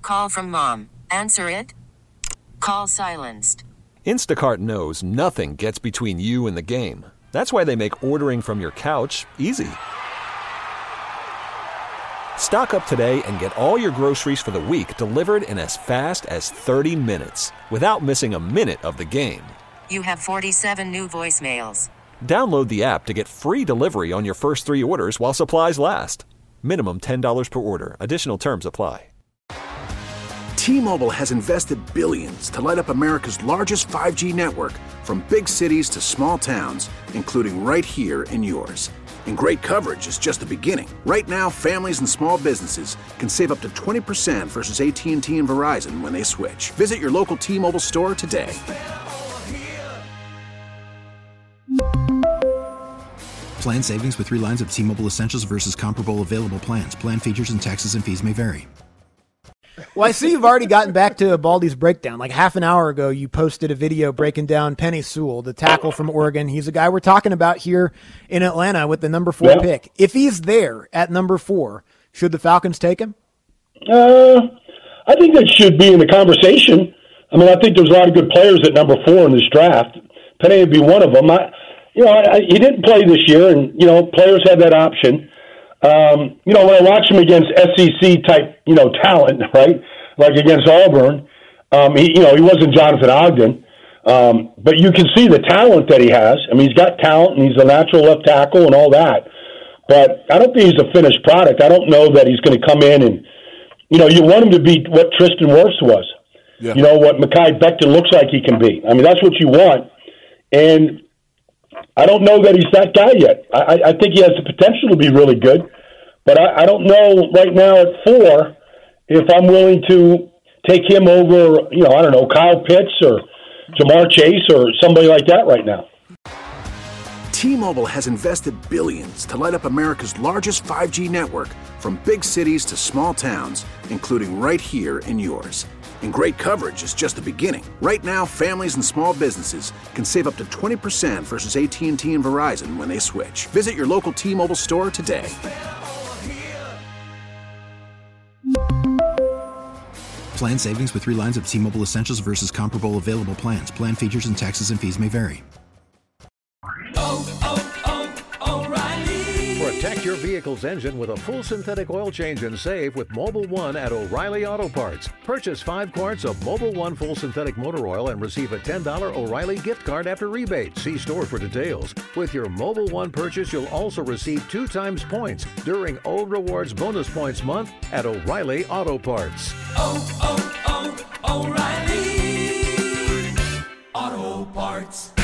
Call from mom. Answer it. Call silenced. Instacart knows nothing gets between you and the game. That's why they make ordering from your couch easy. Stock up today and get all your groceries for the week delivered in as fast as 30 minutes without missing a minute of the game. You have 47 new voicemails. Download the app to get free delivery on your first 3 orders while supplies last. Minimum $10 per order. Additional terms apply. T-Mobile has invested billions to light up America's largest 5G network, from big cities to small towns, including right here in yours. And great coverage is just the beginning. Right now, families and small businesses can save up to 20% versus AT&T and Verizon when they switch. Visit your local T-Mobile store today. Plan savings with 3 lines of T-Mobile Essentials versus comparable available plans. Plan features and taxes and fees may vary. Well, I see you've already gotten back to Baldy's breakdown. Like half an hour ago, you posted a video breaking down Penei Sewell, the tackle from Oregon. He's a guy we're talking about here in Atlanta with the number 4 pick. If he's there at number 4, should the Falcons take him? I think that should be in the conversation. I mean, I think there's a lot of good players at number 4 in this draft. Penei would be one of them. He didn't play this year, and, players have that option. When I watch him against SEC type, talent, right? Like against Auburn, he wasn't Jonathan Ogden, but you can see the talent that he has. I mean, he's got talent and he's a natural left tackle and all that, but I don't think he's a finished product. I don't know that he's going to come in and, you want him to be what Tristan Wirfs was, what Mekhi Becton looks like he can be. I mean, that's what you want. And I don't know that he's that guy yet. I think he has the potential to be really good, but I don't know right now at 4 if I'm willing to take him over, Kyle Pitts or Jamar Chase or somebody like that right now. T-Mobile has invested billions to light up America's largest 5G network, from big cities to small towns, including right here in yours. And great coverage is just the beginning. Right now, families and small businesses can save up to 20% versus AT&T and Verizon when they switch. Visit your local T-Mobile store today. Plan savings with 3 lines of T-Mobile Essentials versus comparable available plans. Plan features and taxes and fees may vary. Protect your vehicle's engine with a full synthetic oil change and save with Mobil 1 at O'Reilly Auto Parts. Purchase 5 quarts of Mobil 1 full synthetic motor oil and receive a $10 O'Reilly gift card after rebate. See store for details. With your Mobil 1 purchase, you'll also receive 2 times points during O Rewards Bonus Points Month at O'Reilly Auto Parts. O'Reilly Auto Parts.